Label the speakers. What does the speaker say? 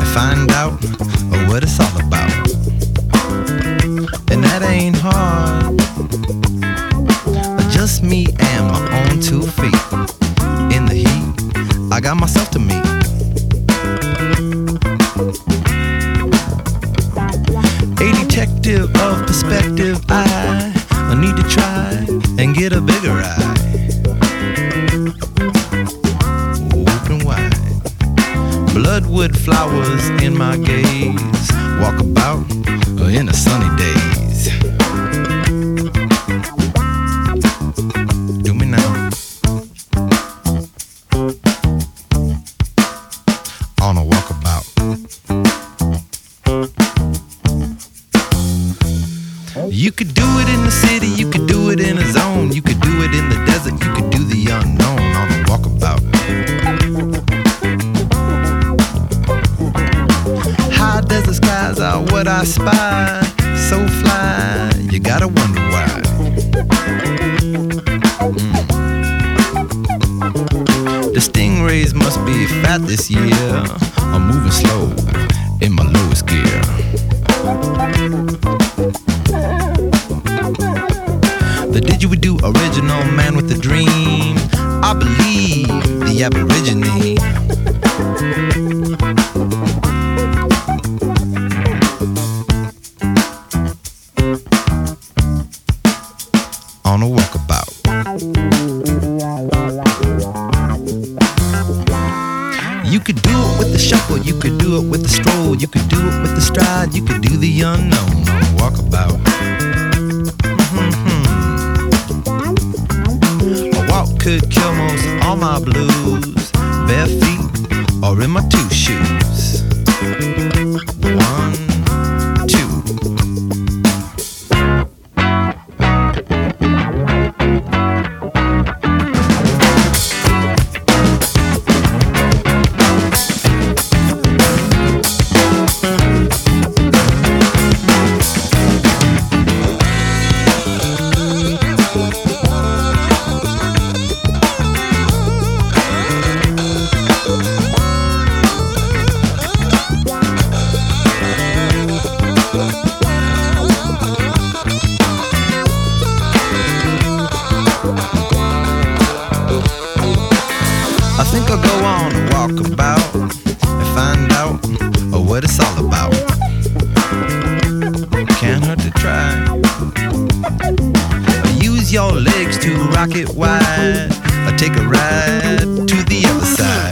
Speaker 1: find out what it's all about. And that ain't hard. Just me and my own 2 feet. In the heat, I got myself to meet. A detective of perspective, I need to try and get a bigger eye. Open wide. Bloodwood flowers in my gaze. Walk about in the sunny days. Do me now. On a walkabout. You could do it in the city, you could do it in a zone, you could do it in the desert, you could do the unknown on a walkabout. High desert skies are what I spy, so fly, you gotta wonder why. The stingrays must be fat this year, I'm moving slow in my lowest gear. The didgeridoo original man with a dream, I believe the Aborigine. On a walkabout. You could do it with the shuffle, you could do it with the stroll, you could do it with the stride, you could do the unknown on a walkabout. A walk could kill most all my blues, bare feet or in my 2 shoes. 1, 2. I think I'll go on a walkabout and find out what it's all about. Can't hurt to try. Use your legs to rock it wide, or take a ride to the other side.